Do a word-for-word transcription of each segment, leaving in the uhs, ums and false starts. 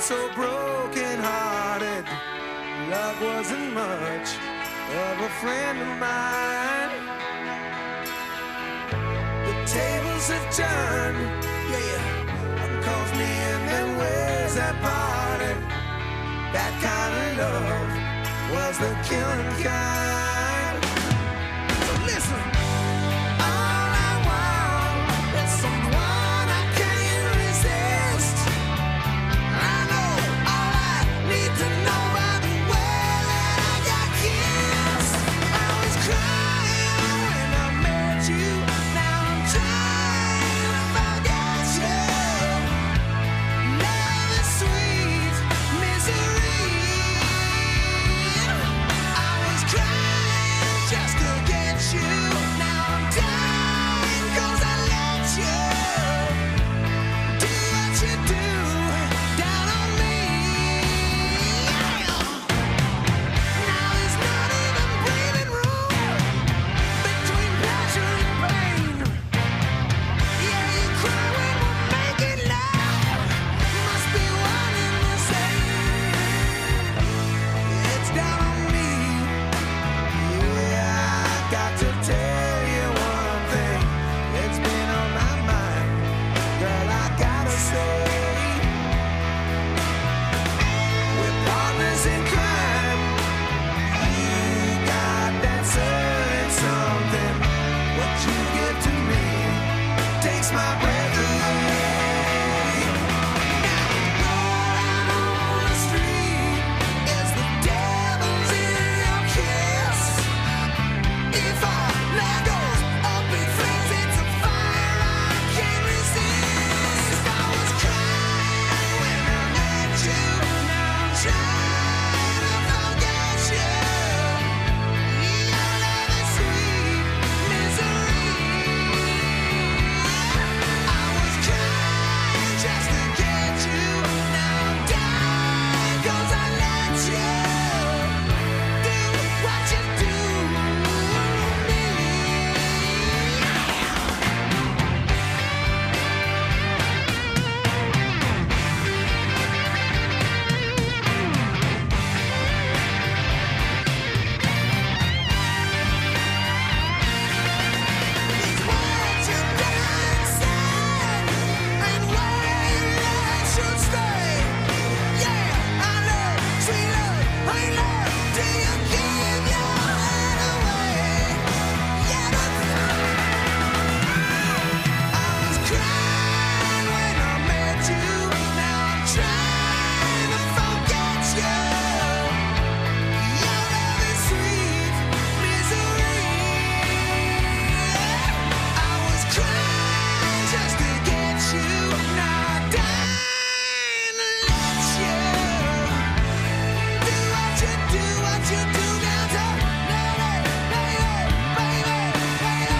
so broken hearted. Love wasn't much of a friend of mine. The tables have turned, yeah. One calls me and then where's that party? That kind of love was the killing kind. So listen. All I want is someone I can't resist. I know all I need to know by the way that I got kissed. I was crying when I met you. Now I'm trying to forget you. Love is sweet misery. I was crying just to get you. Now I'm dying 'cause I let you do what you do down on me. Now there's not even breathing room between pleasure and pain. Yeah, you cry when we're making love. Must be one and the same. It's down on me. Yeah, I got to tell you one thing. It's been on my mind. Girl, I gotta say, we're partners in crime. You got that certain something. What you give to me takes my breath away. Now, rolling on the street is the devil's in your kiss. If our love goes up in flames, it's a fire I can't resist. I was crying when I met you. Now I'm trying to forget you. Your love is sweet misery. I was crying just to get you. Now I'm dying 'cause I let you do what you do to me. These words you done said and where your love should stay. Yeah, I love, sweet love, honey love. Do you give your heart away? Yeah, but I was crying when I met you. Now I'm trying to forget you. Your love is sweet misery. I was crying just to get you. Now I'm dying to let you do what you do, what you do down to baby, baby, baby,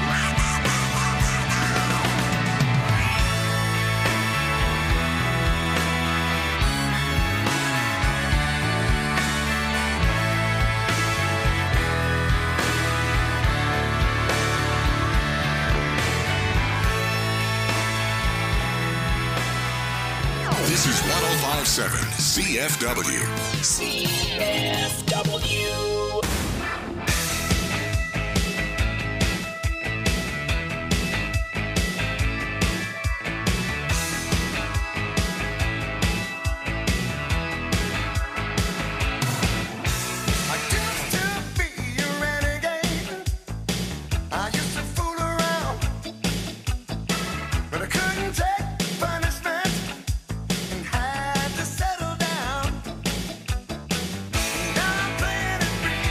This is one oh five point seven C F W. C F W. I used to be a renegade. I used to fool around, but I couldn't take punishment and had to settle down. Now I'm playing it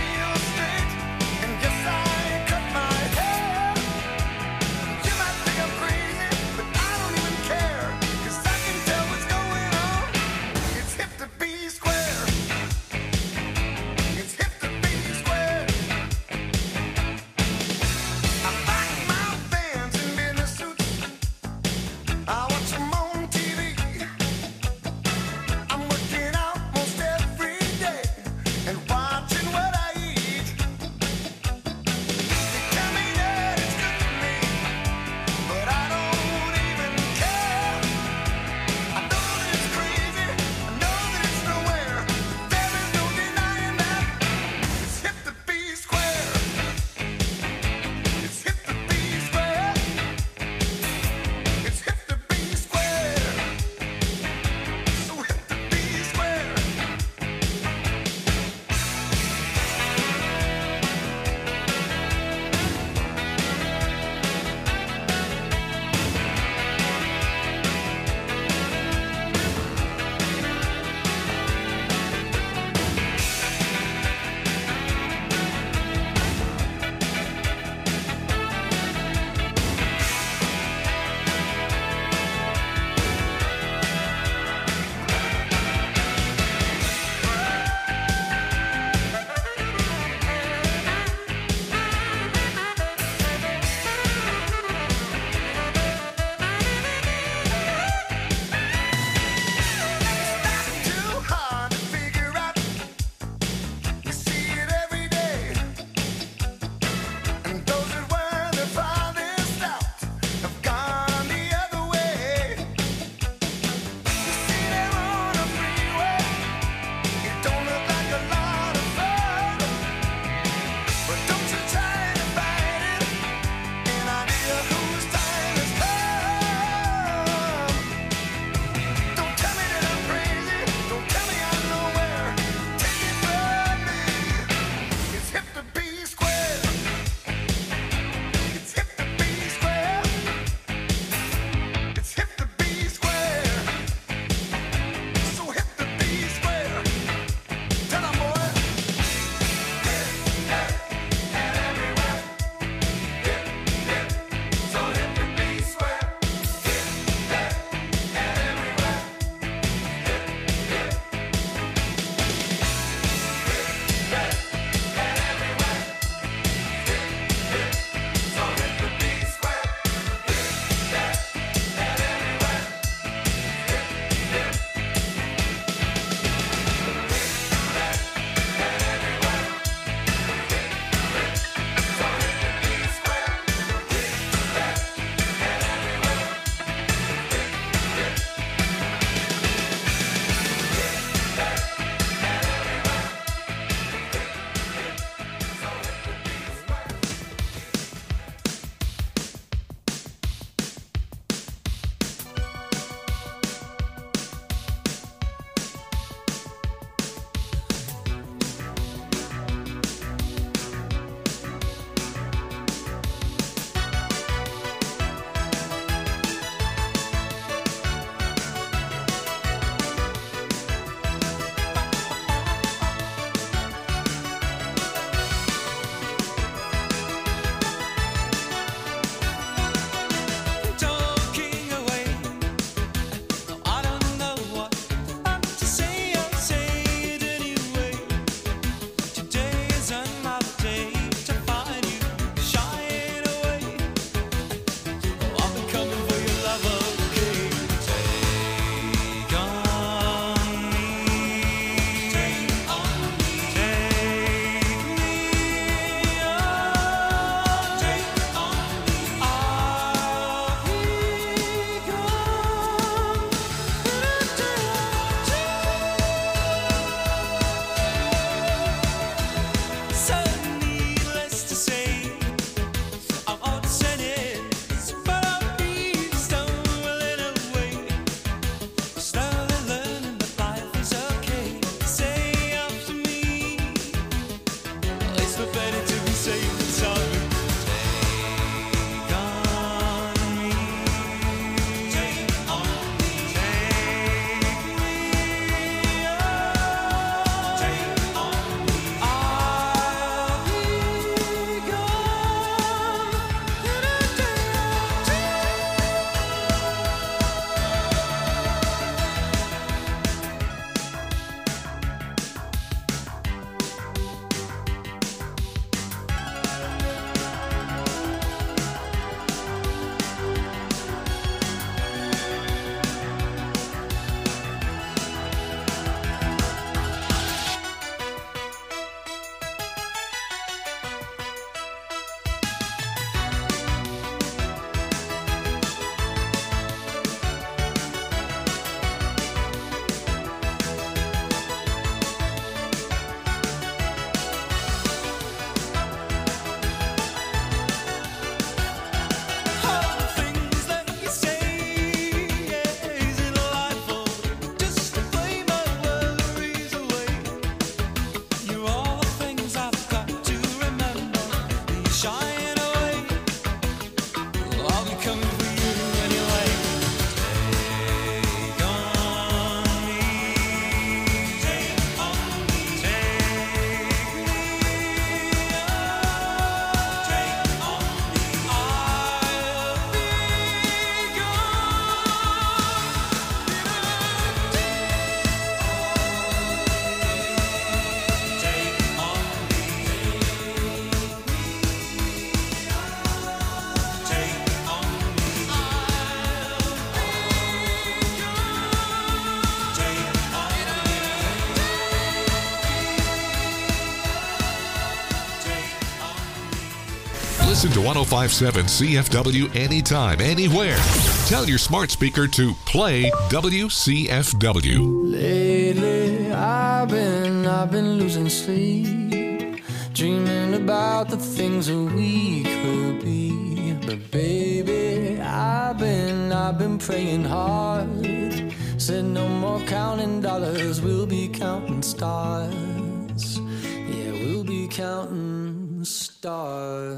Listen to one oh five point seven C F W anytime, anywhere. Tell your smart speaker to play W C F W. Lately, I've been, I've been losing sleep, dreaming about the things that we could be. But baby, I've been, I've been praying hard. Said no more counting dollars, we'll be counting stars. Yeah, we'll be counting stars.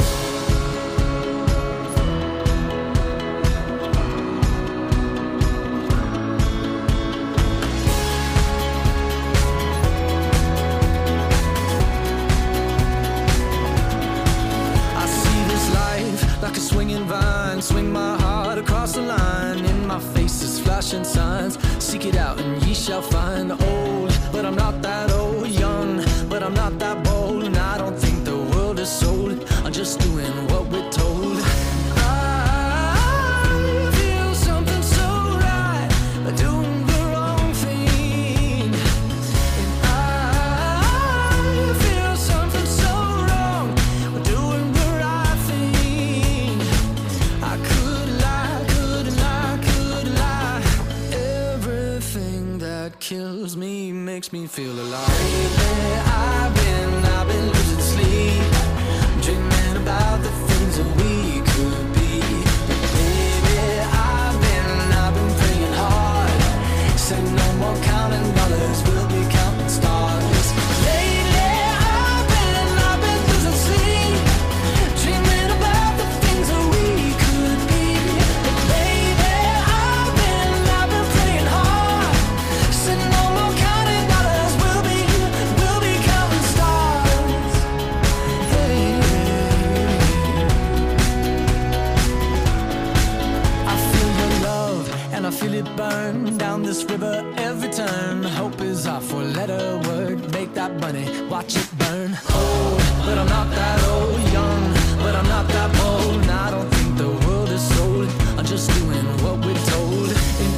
Like a swinging vine, swing my heart across the line. In my face is flashing signs. Seek it out and ye shall find. Old, but I'm not that old. Young, but I'm not that bold. And I don't think the world is sold. I'm just doing what we're told. I feel something so right, doing the wrong thing. And I feel something so wrong, doing the right thing. I could lie, could lie, could lie. Everything that kills me makes me feel alive. Lately, I've been, I've been losing sleep, dreaming about the things that we could be. Baby, I've been, I've been praying hard. Said no more counting dollars, we'll be counting stars. Lately, I've been, I've been losing sleep, dreaming about the things that we could be. Baby, I've been, I've been praying hard. Said no more counting dollars, we'll be, we'll be counting stars. Hey. I feel your love and I feel it burn down this river every turn. Hope is our four-letter word. Make that money, watch it burn. Old, but I'm not that old. Young, but I'm not that bold. And I don't think the world is sold. I'm just doing what we're told. And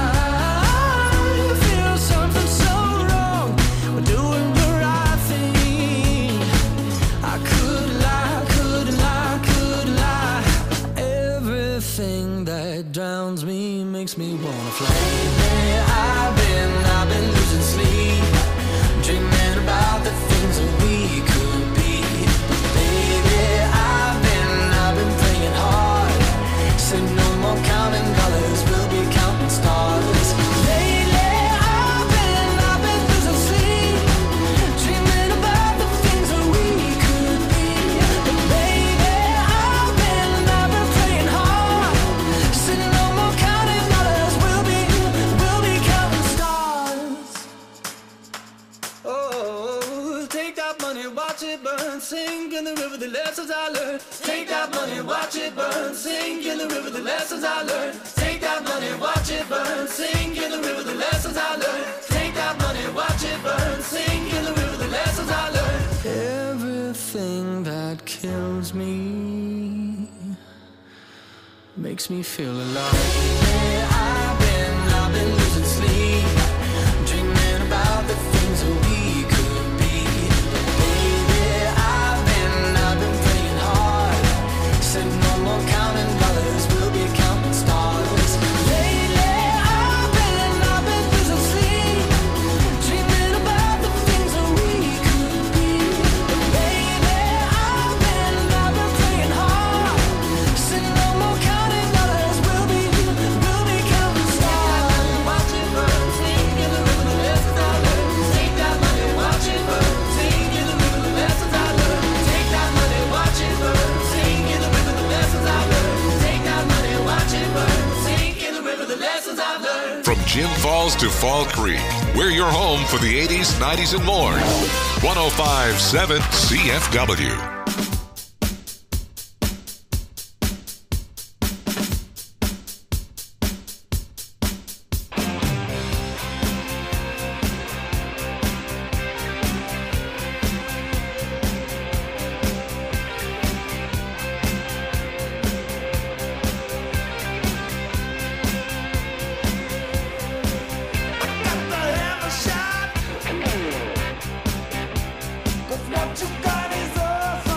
I feel something so wrong. We're doing the right thing. I could lie, could lie, could lie. Everything that drowns me makes me wanna fly. Lately, I've been, I've been losing sleep, dreaming about the things that we could be. Baby, I've been, I've been praying hard. Said no more counting dollars, we'll be counting stars. Lately, I've been, I've been losing sleep, dreaming about the things that we could be. But baby, I've been, I've been praying hard. Said no more counting dollars, we'll be, we'll be counting stars. Oh, take that money, watch it burn, sink in the river, the lessons I learned. Take that money, watch it burn, sink in the river, the lessons I learned. Take that money, watch it burn, sink in the river, the lessons I learned. Take that money, watch it burn, sink in the river, the lessons I learned. Everything that kills me makes me feel alive. Yeah, I've been, I've been losing sleep, dreaming about the things that we could be. Baby, I've been, I've been praying hard. Said no more counting dollars, we'll be counting stars. Lately, I've been, I've been losing sleep, dreaming about the things that we could be. Baby, I've been, I've been praying hard. Said no more counting dollars, we'll be, we'll be counting stars. Watch it burn, sink in the river, the lessons I learned. Take that money, watch it burn, sink in the river, the lessons I learned. Take that money, watch it burn, sink in the river, the lessons I learned. Take that money, watch it burn, sink in the river, the lessons I've learned. From Jim Falls to Fall Creek, we're your home for the eighties, nineties, and more. one oh five point seven C F W. What you got is a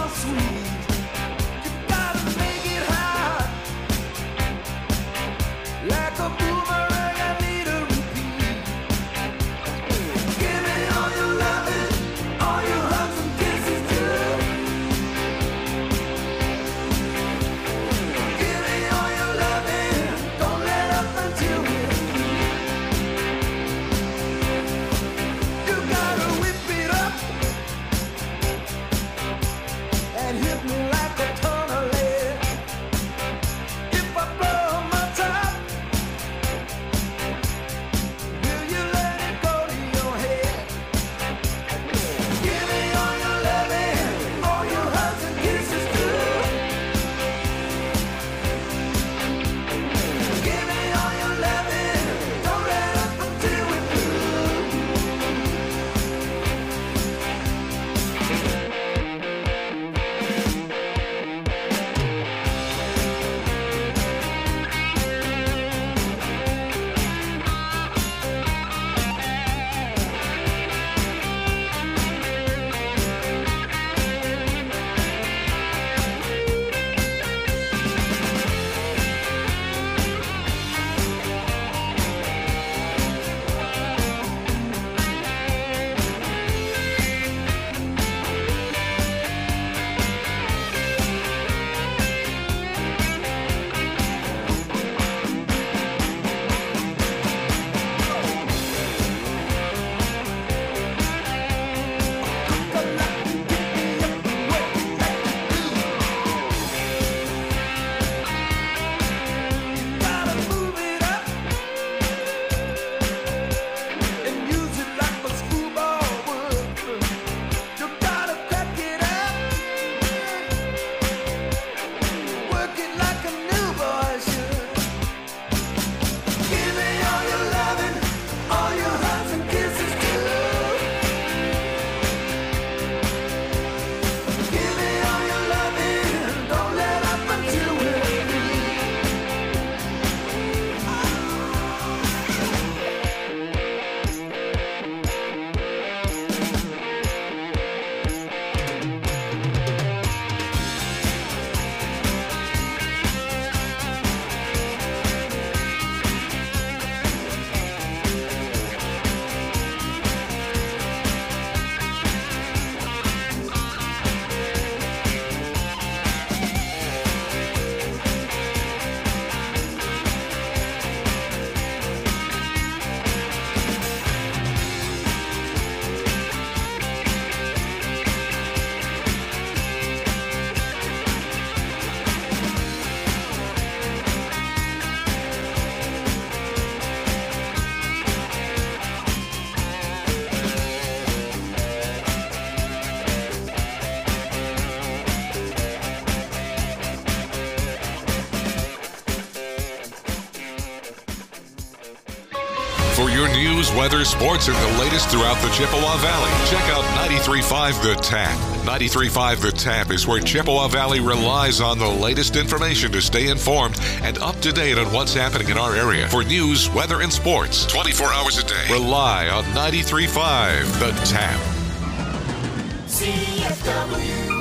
For your news, weather, sports, and the latest throughout the Chippewa Valley, check out ninety-three point five The Tap. ninety-three point five The Tap is where Chippewa Valley relies on the latest information to stay informed and up to date on what's happening in our area. For news, weather, and sports, twenty-four hours a day, rely on ninety-three point five The Tap. C F W.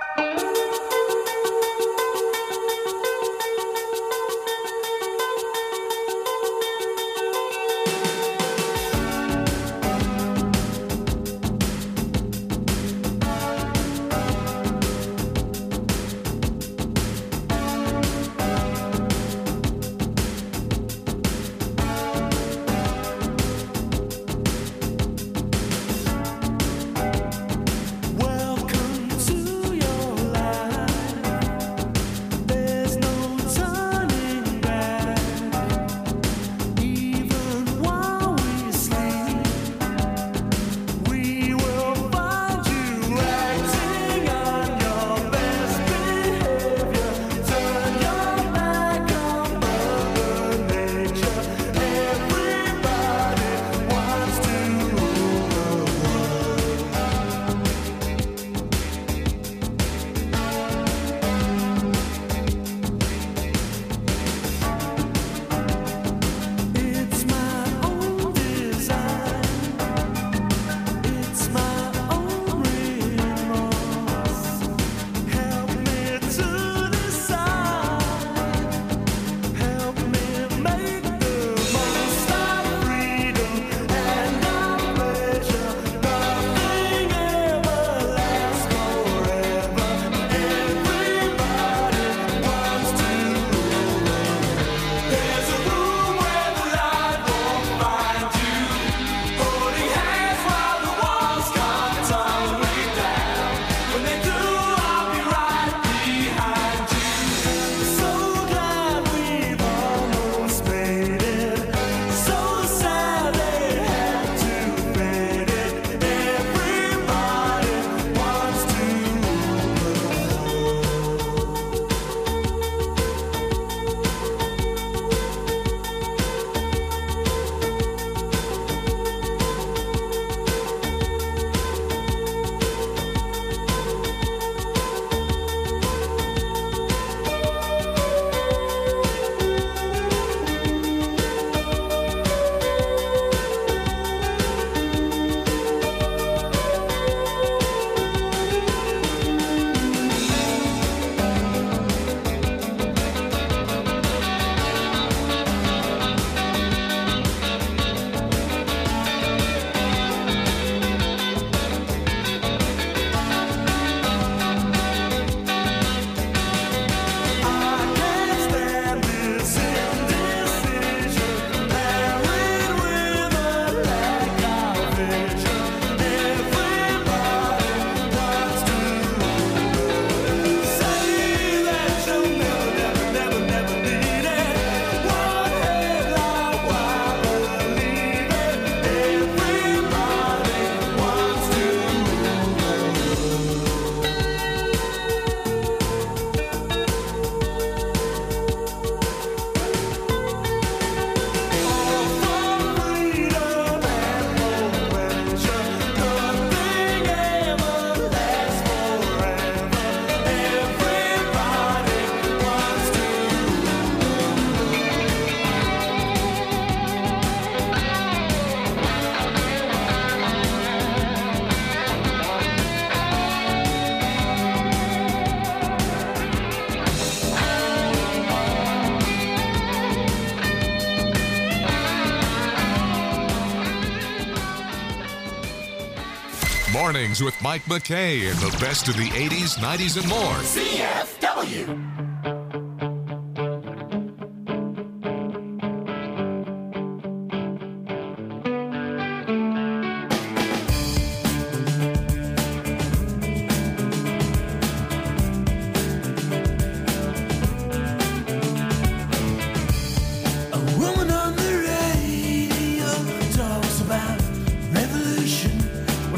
Mornings with Mike McKay and the best of the eighties, nineties, and more. C F W.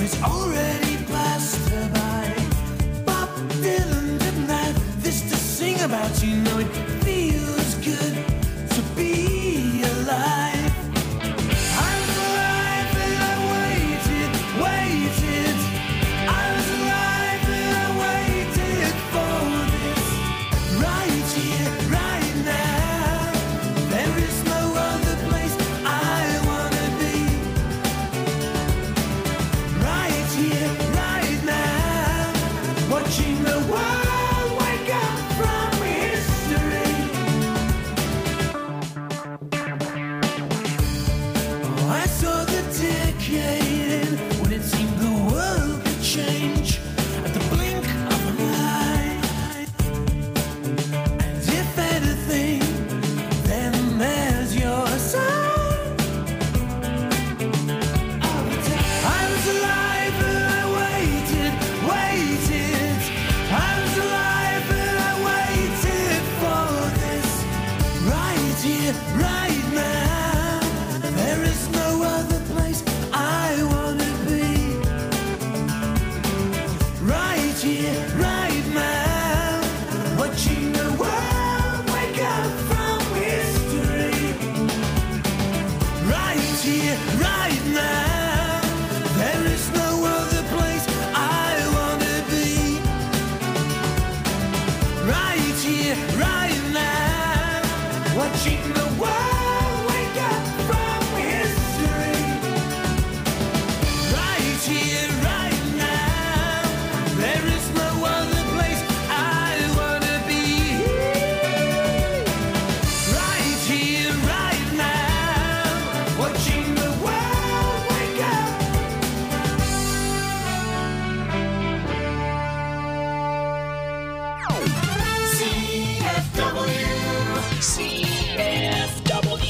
Already passed her by. Bob Dylan didn't have this to sing here, right now. There is no other place I want to be. Right here, right now. Watching the world wake up from history. Right here, right now. There is no other place I want to be. Right here, right now. Watching the world wake up from history. Right here, right now. There is no other place I want to be. Right here, right now. Watching the world wake up. C F W. C F W.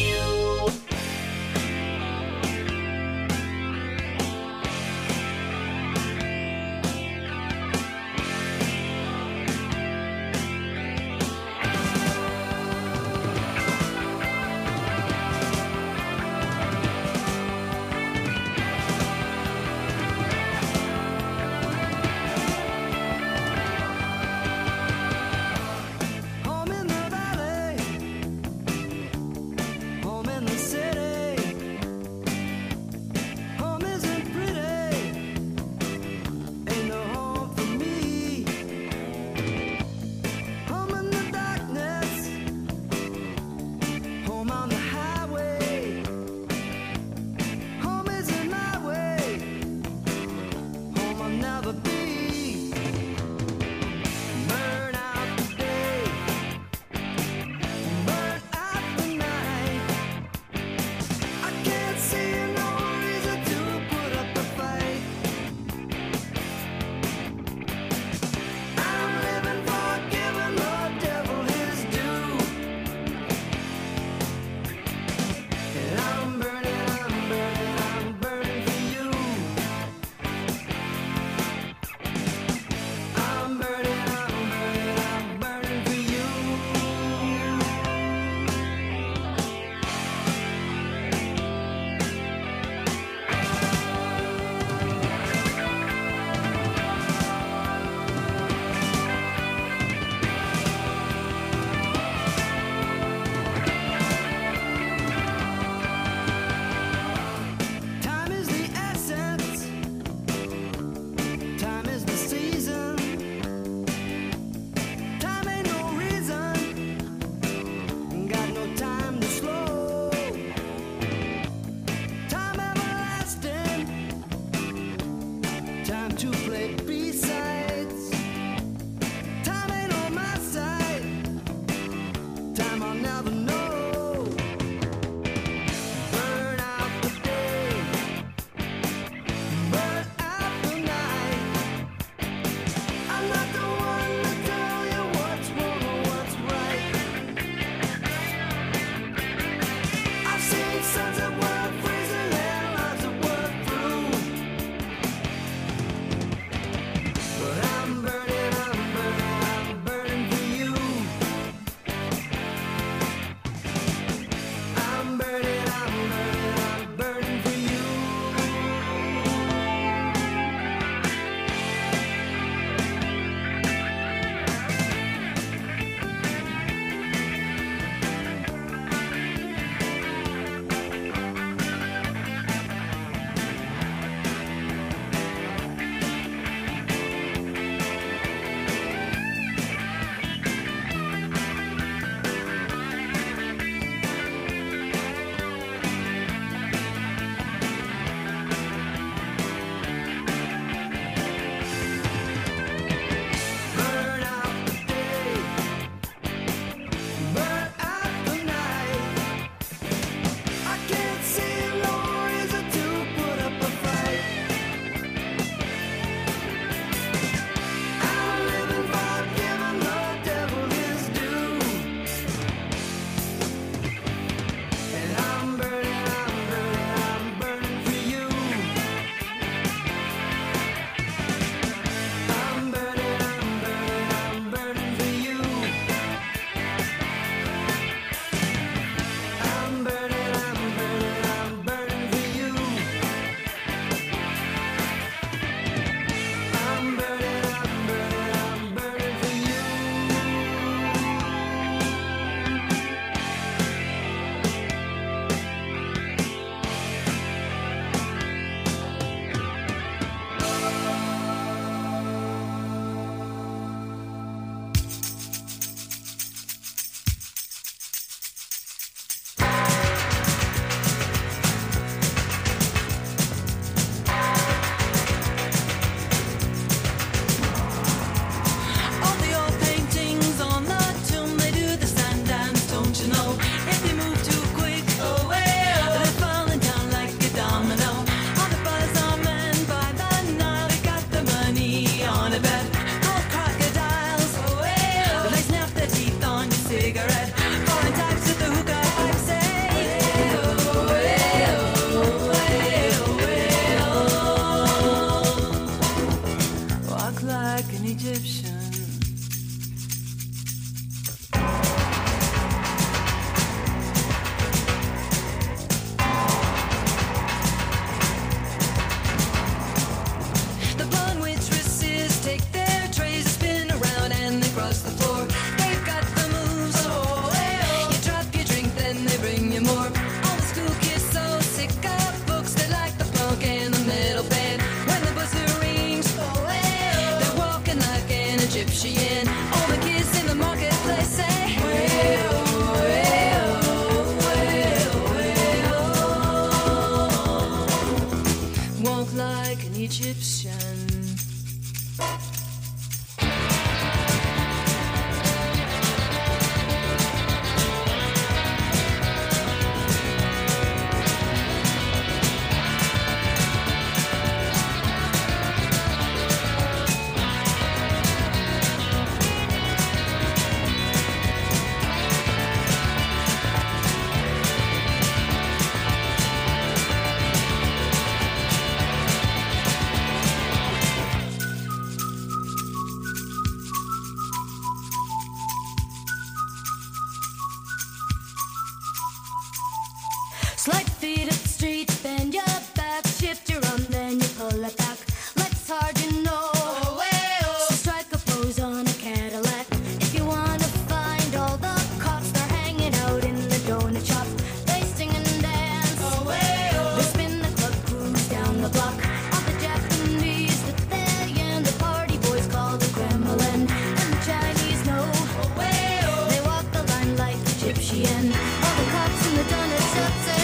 speed up the street, bend your back, shift your arm, then you pull it back. Life's hard, you know. So strike a pose on a Cadillac. If you wanna find all the cops, they're hanging out in the donut shop. They sing and dance. They spin the club, cruise down the block. All the Japanese with they and the party boys call the Kremlin. And the Chinese know. They walk the line like Egyptian. All the cops in the donut shop say.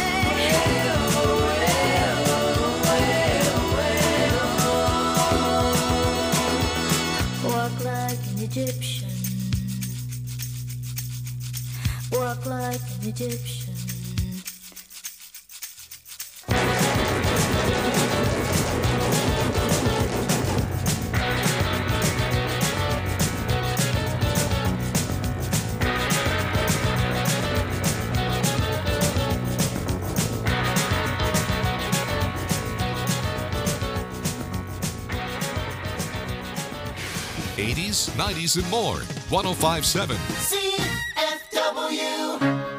Walk like an Egyptian. Walk like an Egyptian. eighties, nineties, and more. one oh five point seven. C F W.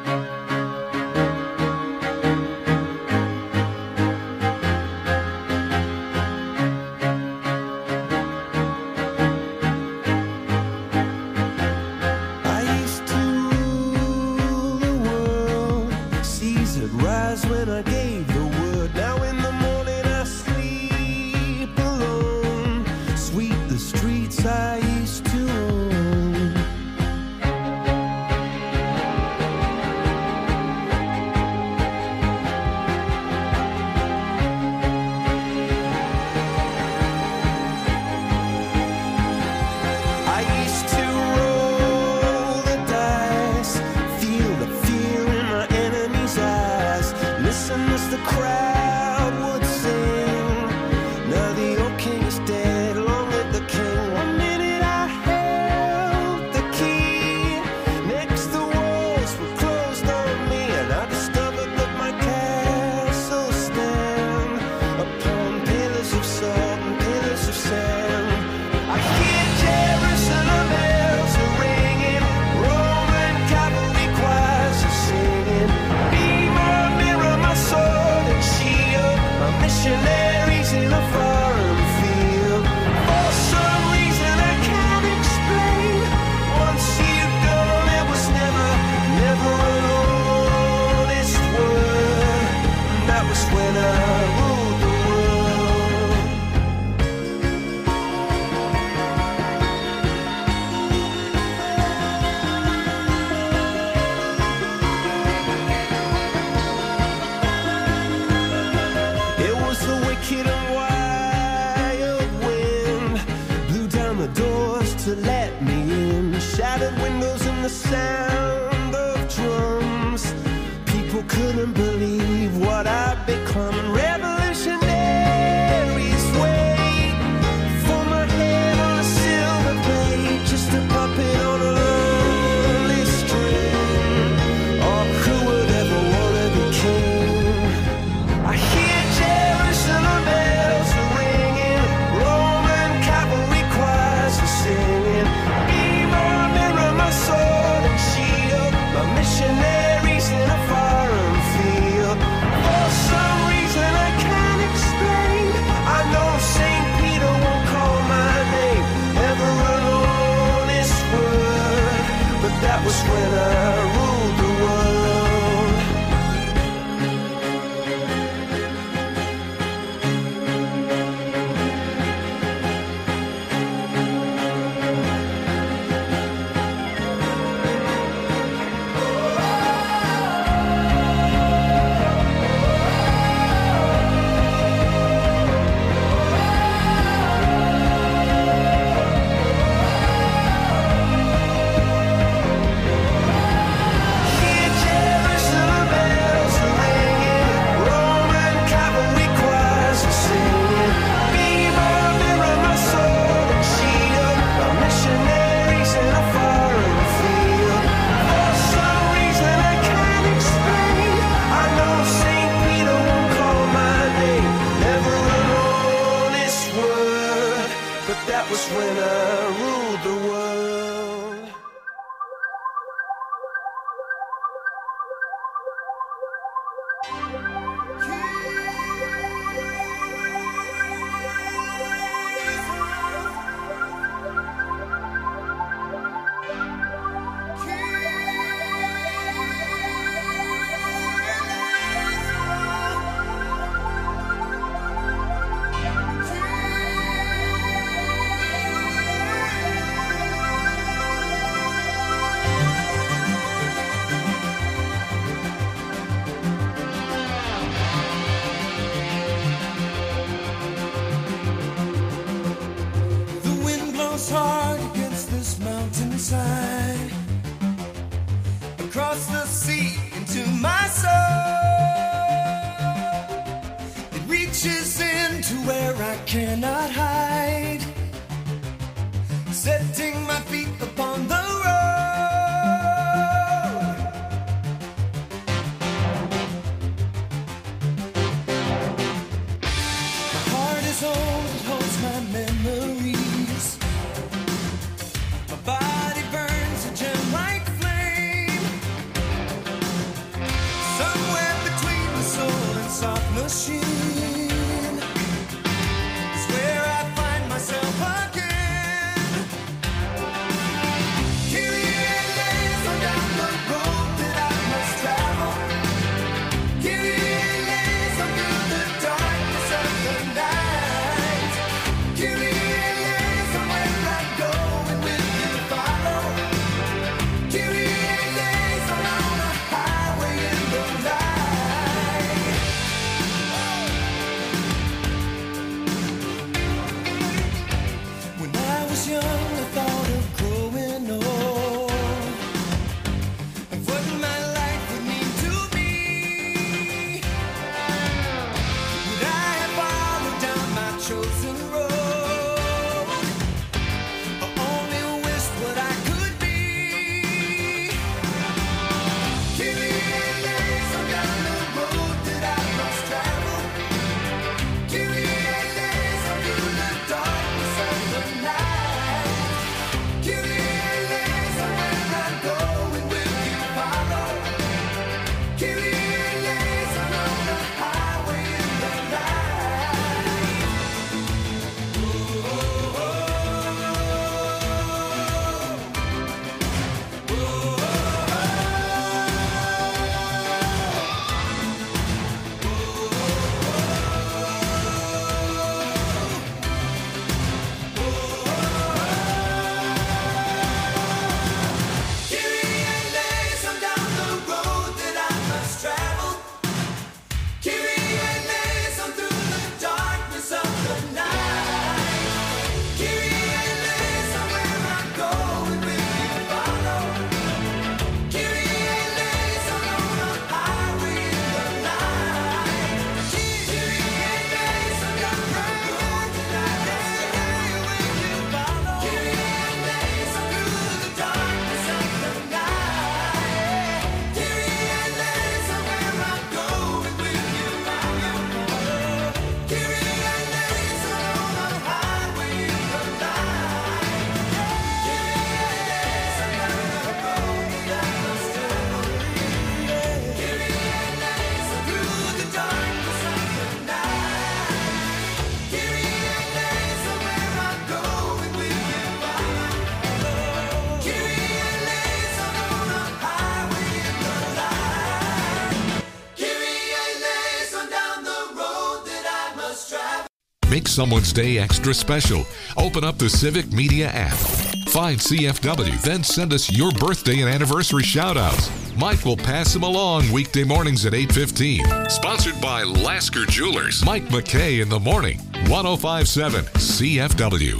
I used to rule the world. Seas would rise when I gave the word. Now in the morning I sleep alone. Sweep the streets I used to own. I used to roll the dice, feel the fear in my enemy's eyes, listen as the crowd would sing. Now the old king is dead, long live the king. One minute I held the key, next the walls were closed on me, and I discovered that my castle stand upon pillars of salt and pillars of sand. I hear Jerusalem bells are ringing, Roman cavalry choirs are singing. Be my mirror, my sword and shield, my missionaries in a foreign field. For some reason I can't explain, once you've gone it was never, never an honest word. And that was when I ruled the world. It was the wicked and wild wind, blew down the doors to let me in, shattered windows and the sound of drums. People couldn't believe what I'd become, and revolutionaries wait for my head on a silver plate, just a puppet on a lonely string. Oh, who would ever wanna be king? I hear Jerusalem bells are ringing, Roman cavalry choirs are singing. Be my mirror, my sword and shield, my missionaries in a foreign field. For some reason soul. It reaches into where I cannot hide, setting my feet upon the road. My heart is old, it holds my memories. My body burns a gem like flame. Somewhere between the soul and soft machine is where I find myself again. Kyrie eleison, down the road that I must travel. Kyrie eleison, through the darkness of the night. Kyrie eleison, where I go and will you follow? Kyrie eleison, on a highway in the night. When I was young, I thought of growing old and what my life would mean to me. Would I have followed down my chosen road, or only wished what I could be? Kyrie eleison, down the road that I must travel. Kyrie eleison, through the darkness of the night. Kyrie eleison, where I go and will you follow? Kyrie eleison, on the highway in the night. Kyrie eleison, down the road that I must travel. Kyrie eleison, through the darkness of the night. Kyrie eleison, where I go and will you follow? Kyrie eleison, on the highway in the night. Kyrie eleison, down the road that I must travel. Will you follow? Kyrie eleison, through the darkness of the night. Kyrie eleison, where I go and will you follow? Kyrie eleison, on the highway in the night. Kyrie eleison, down the road that I must travel. Kyrie eleison, through the darkness of the night. Kyrie eleison, where I go and will you follow? Kyrie eleison, on the highway in the night. Kyrie eleison, down the road that I must travel. Make someone's day extra special. Open up the Civic Media app. Find C F W, then send us your birthday and anniversary shout-outs. Mike will pass them along weekday mornings at eight fifteen. Sponsored by Lasker Jewelers. Mike McKay in the morning. one oh five point seven C F W.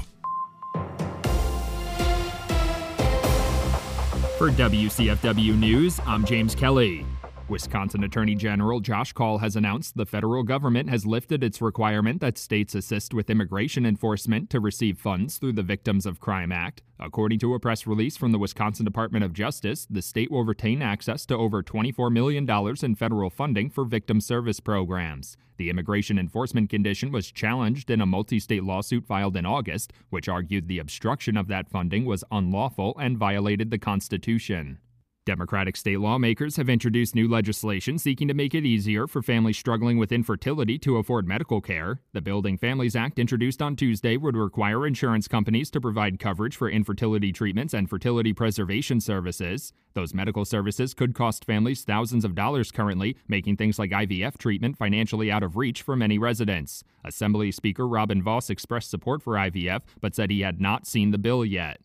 For W C F W News, I'm James Kelly. Wisconsin Attorney General Josh Kaul has announced the federal government has lifted its requirement that states assist with immigration enforcement to receive funds through the Victims of Crime Act. According to a press release from the Wisconsin Department of Justice, the state will retain access to over twenty-four million dollars in federal funding for victim service programs. The immigration enforcement condition was challenged in a multi-state lawsuit filed in August, which argued the obstruction of that funding was unlawful and violated the Constitution. Democratic state lawmakers have introduced new legislation seeking to make it easier for families struggling with infertility to afford medical care. The Building Families Act, introduced on Tuesday, would require insurance companies to provide coverage for infertility treatments and fertility preservation services. Those medical services could cost families thousands of dollars currently, making things like I V F treatment financially out of reach for many residents. Assembly Speaker Robin Vos expressed support for I V F, but said he had not seen the bill yet.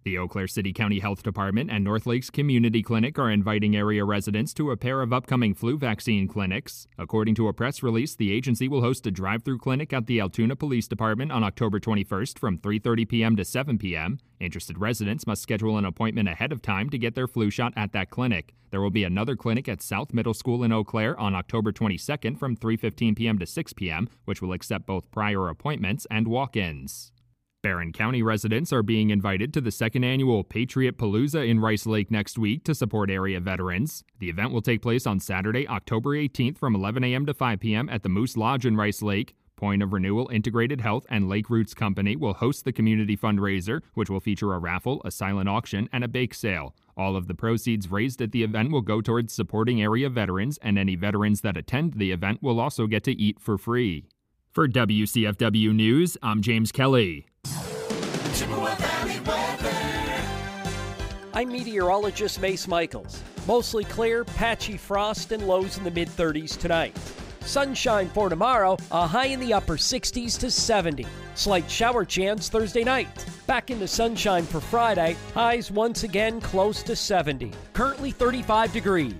The Eau Claire City County Health Department and North Lakes Community Clinic are inviting area residents to a pair of upcoming flu vaccine clinics. According to a press release, the agency will host a drive-through clinic at the Altoona Police Department on October twenty-first from three thirty p.m. to seven p.m. Interested residents must schedule an appointment ahead of time to get their flu shot at that clinic. There will be another clinic at South Middle School in Eau Claire on October twenty-second from three fifteen p.m. to six p.m., which will accept both prior appointments and walk-ins. Barron County residents are being invited to the second annual Patriot Palooza in Rice Lake next week to support area veterans. The event will take place on Saturday, October eighteenth from eleven a.m. to five p.m. at the Moose Lodge in Rice Lake. Point of Renewal Integrated Health and Lake Roots Company will host the community fundraiser, which will feature a raffle, a silent auction, and a bake sale. All of the proceeds raised at the event will go towards supporting area veterans, and any veterans that attend the event will also get to eat for free. For W C F W News, I'm James Kelly. Chippewa Valley weather. I'm meteorologist Mace Michaels. Mostly clear, patchy frost, and lows in the mid thirties tonight. Sunshine for tomorrow, a high in the upper sixties to seventy. Slight shower chance Thursday night. Back into sunshine for Friday, highs once again close to seventy. Currently thirty-five degrees.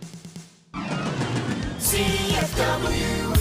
C F W.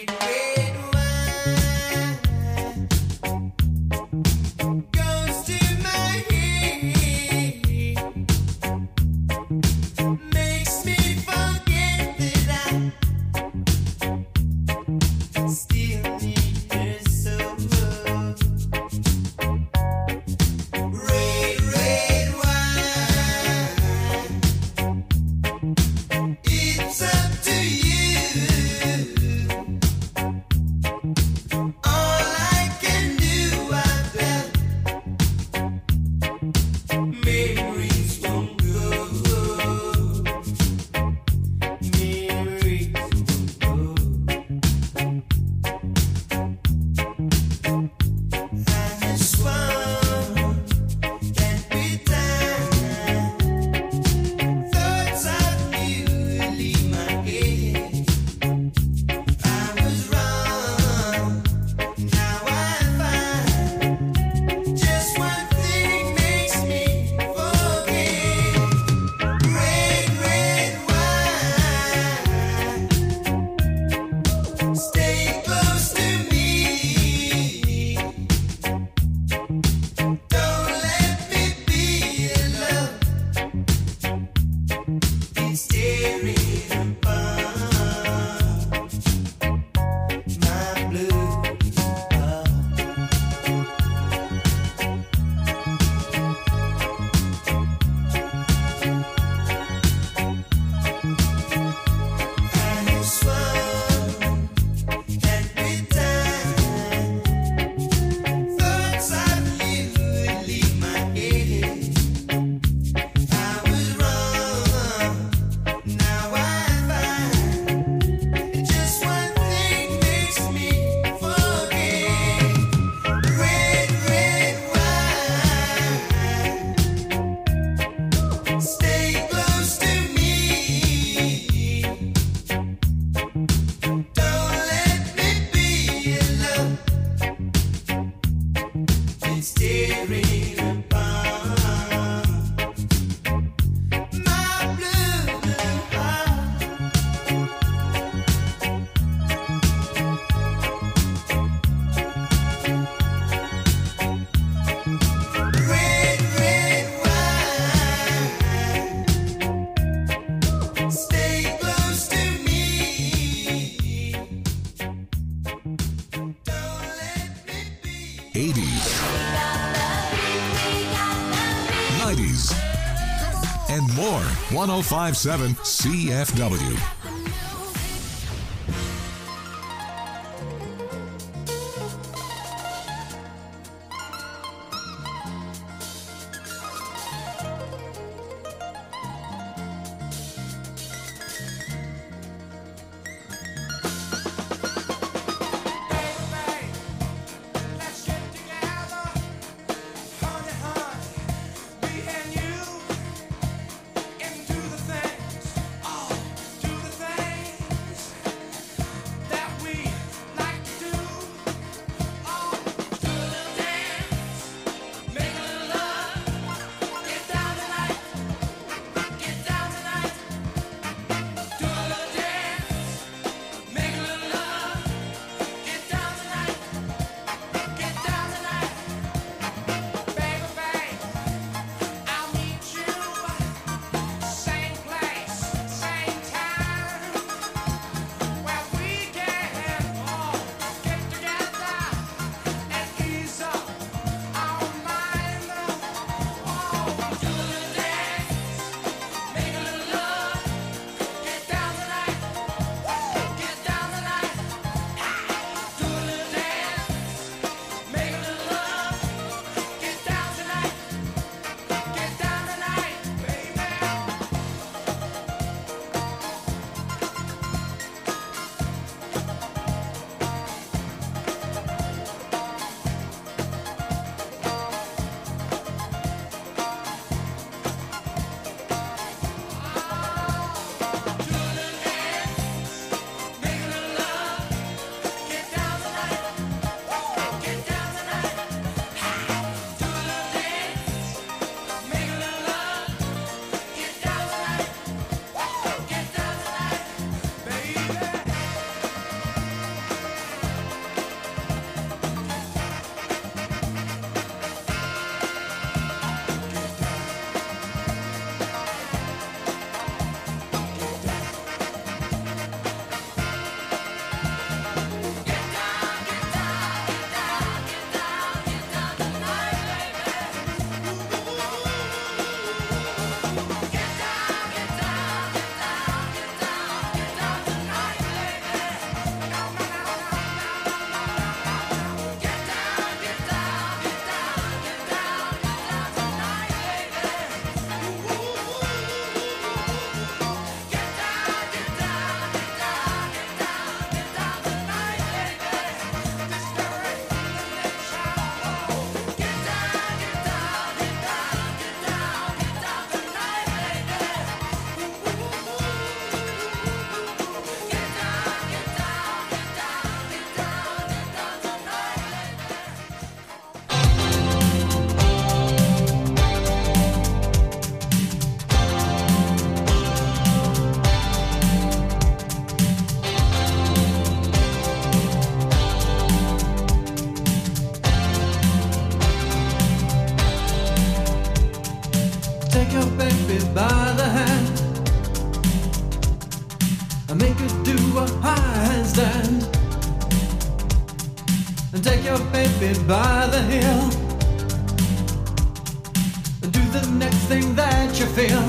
eighties, nineties, and more. one oh five point seven C F W. Do the could do a handstand and take your baby by the heel and do the next thing that you feel.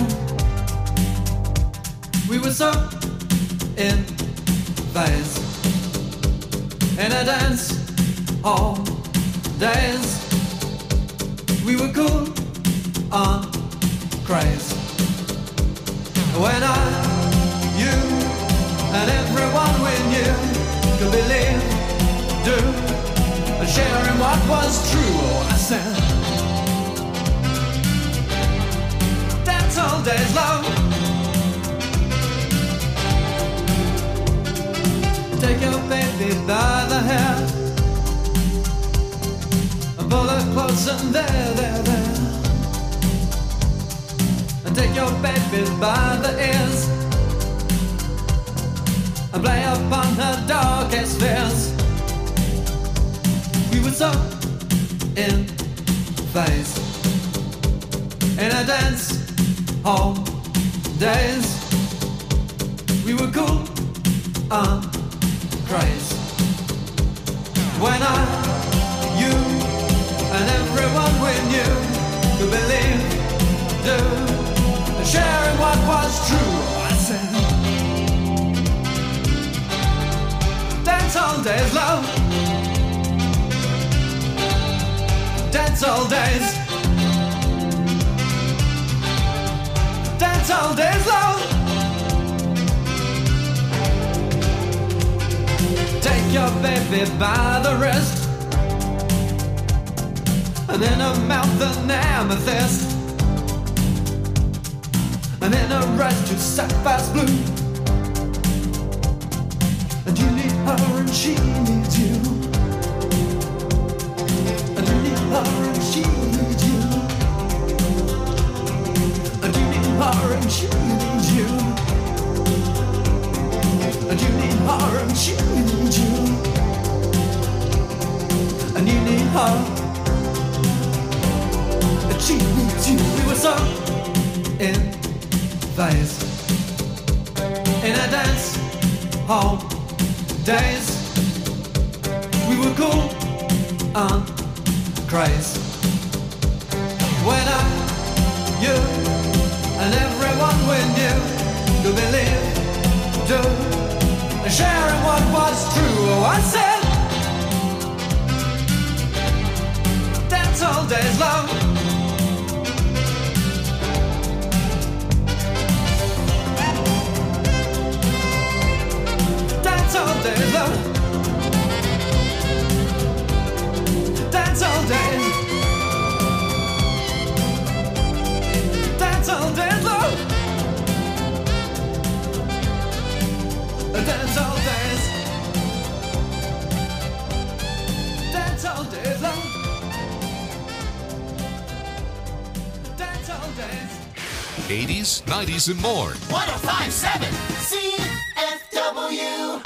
We were so in phase in a dance all days. We were cool on craze. When I, you, and everyone we knew could believe, do, and share in what was true. Oh, I said, dance all days long. Take your baby by the hair and pull her close and there, there, there. And take your baby by the ears and play upon her darkest fears. We were so in phase in a dance hall days. We were cool on craze. When I, you, and everyone we knew could believe, do, and share in what was true. I said, dance all days, love. Dance all days. Dance all days, love. Take your baby by the wrist and in her mouth an amethyst and in her eyes two sapphires blue. And you need her and she needs you. And you need her and she needs you. And you need her and she needs you. And you need her and she needs you. And you need her and she needs you. We were so in phase in a dance hall days. We were cool on craze. When I, you, and everyone we knew could believe, do, and sharing what was true. Oh, I said, dance all days long. Dance all days long. Dance all days. Dance all days long. Dance all days. Dance all days long. Dance all days. eighties, nineties, and more. one oh five point seven C F W.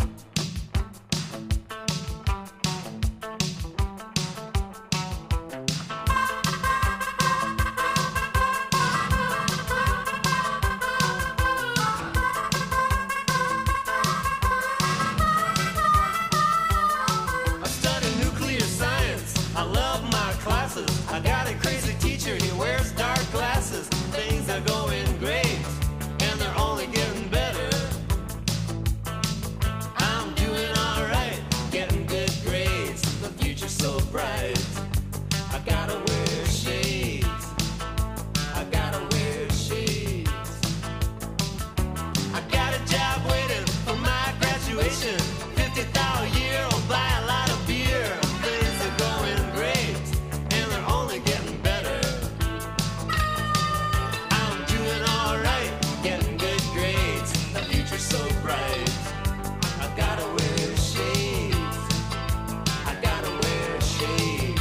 I gotta wear shades.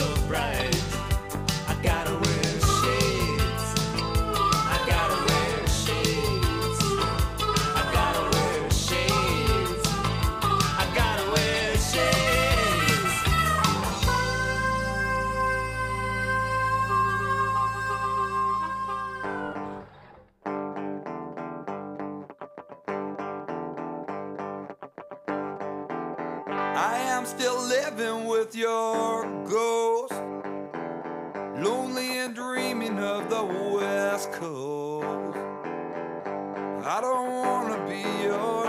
bright. I gotta wear shades. I gotta wear shades. I gotta wear shades. I gotta wear shades. I am still living with your ghost, lonely and dreaming of the West Coast. I don't wanna be your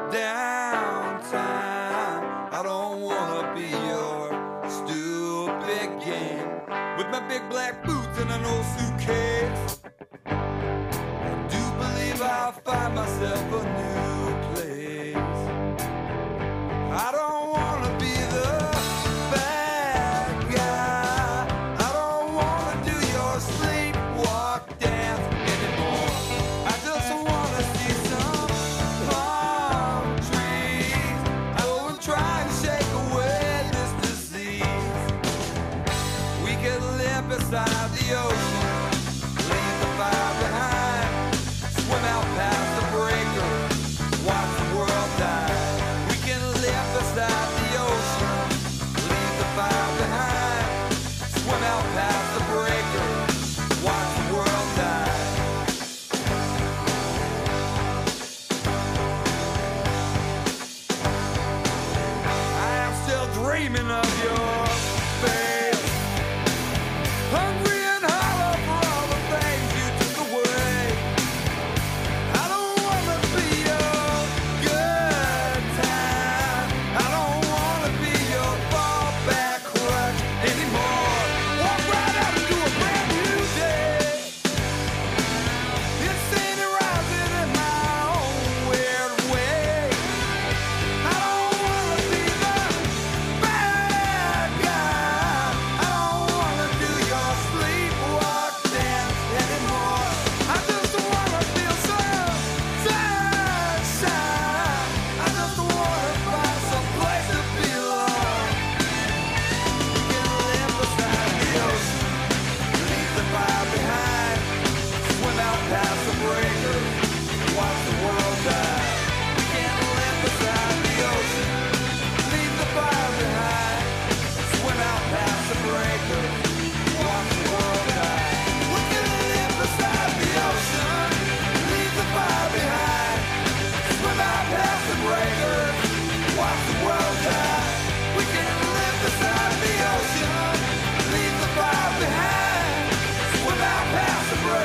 downtime. I don't wanna be your stupid game with my big black boots and an old suitcase. I do believe I'll find myself a new place. I don't wanna be the bad guy. I don't wanna do your sleepwalk dance anymore. I just wanna see some palm trees. I will try to shake away this disease. We could live beside the ocean.